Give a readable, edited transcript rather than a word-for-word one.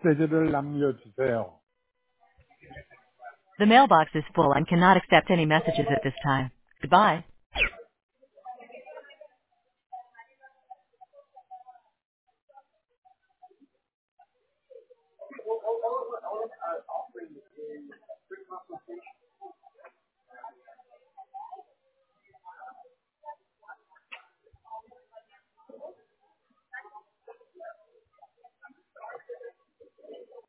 메시지를 남겨주세요. The mailbox is full and cannot accept any messages at this time. Goodbye.